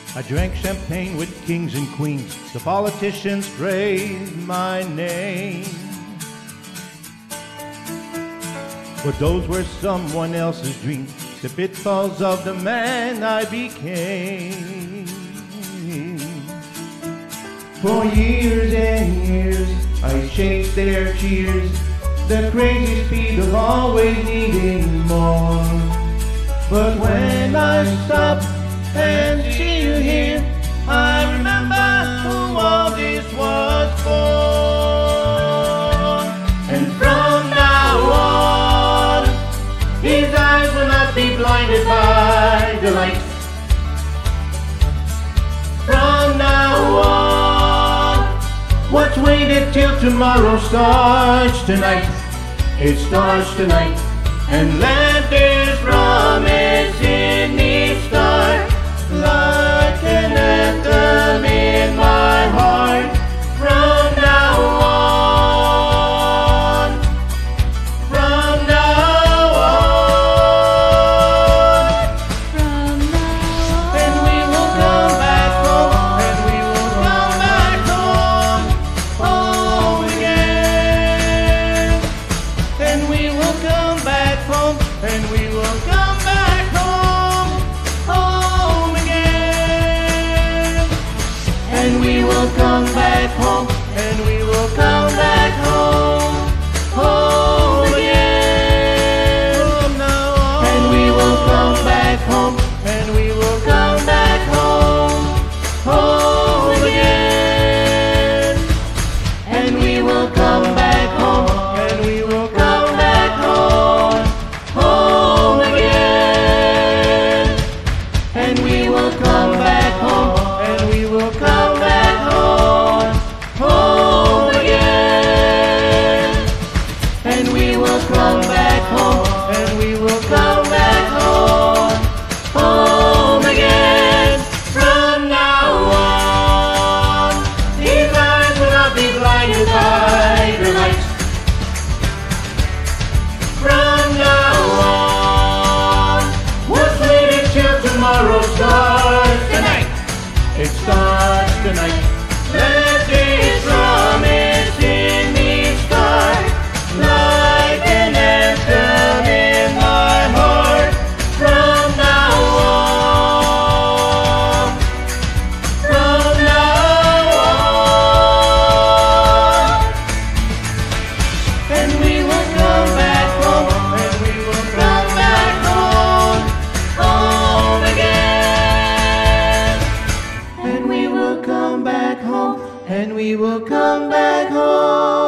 I drank champagne with kings and queens. The politicians praised my name. But those were someone else's dreams, the pitfalls of the man I became. For years and years, I chased their cheers, the crazy speed of always needing more. But when I stop and see you here, I remember who all this was for. And from now on, his eyes will not be blinded by the lights. From now on, what's waited till tomorrow starts tonight. It starts tonight, and let this promise in me start like an anthem in my heart. From now on, from now on, From now on, and we will come back home, and we will come back home, home again. And we will come back home, and we will come back home, home again. And we will come back home, and we will come back home, home again. From now on. And we will come back home, and we will come back home, home again. And we will come back home, and we will come back home, home again. And we will come back home, and we will come back home, home again. And we will come back home, and we will come back home, home again. From now on, these eyes will not be blinded by the lights. From now on, what's waiting till tomorrow starts tonight. It starts tonight. Let this promise in me start like an anthem in my heart. From now on, from now on. And we will come back home, and we will come back home, home again. And we will come back home, and we will come back home.